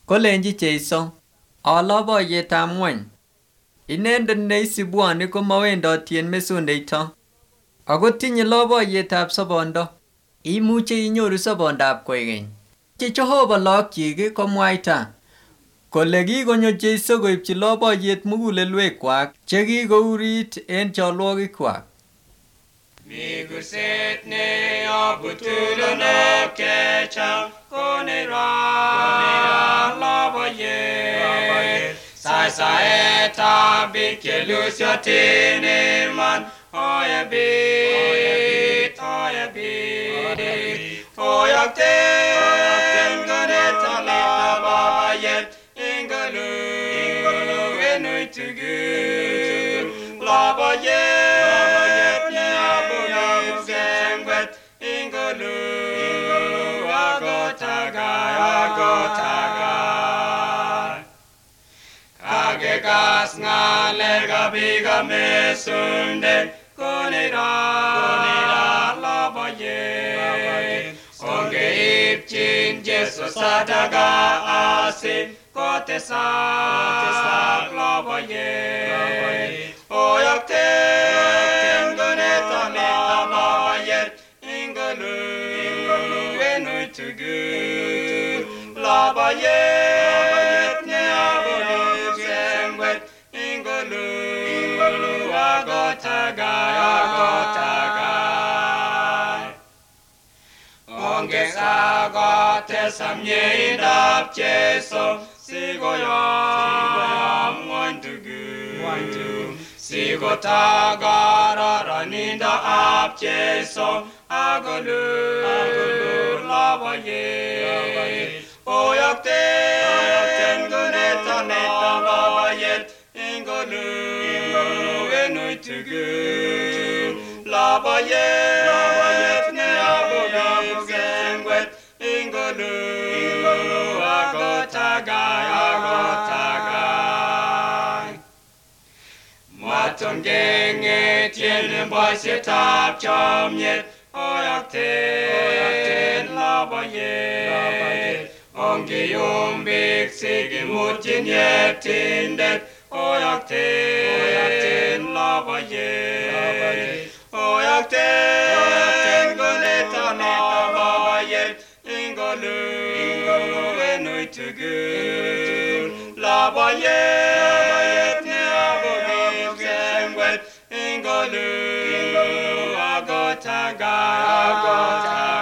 Kolenji Jeiso, oloboyetab ng'wony. Inendet neisibwoni komawendoti en mesundeito. Ako tinye loboyetab sobondo. Imuche inyoru sobondab koikeny. Jehova lookyik komwaita kole kikonyo Jeiso koibchi loboyet mugulelwekwak chekikourit en cholwogikwak. Mi kurset neyobu tulonok chechang konera loboyet. Saisaetab biik chelusyotin iman oyebit. Oyokten konetab loboyet ingolu enui tugul. Loboyet neyobu kipsengwet ingolu agotagai. Kagekas ng'alekab biikab mesundet konera loboyet. Ongeipchin Jesu sadaka asi kotesak loboyet. Oyokten konetab loboyet ingolu enui tugul. Loboyet neyobu kipsengwet ingolu agotagai. Ongesakotes amyeindab Jesu sikoyom ng'wony tugul. Sikotakororonindoab Jesu akolul loboyet. Oyokten konetab loboyet ingolu enui tugul. Loboyet neyobu kipsengwet ingolu agotagai. Maton keng'etyen en boisietab chomyet oyokten loboyet. Ongiyum biik sikimutyin yeptindet oyokten loboyet. Oyokten konetab loboyet ingolu enui tugul. Loboyet neyobu kipsengwet ingolu agotagai.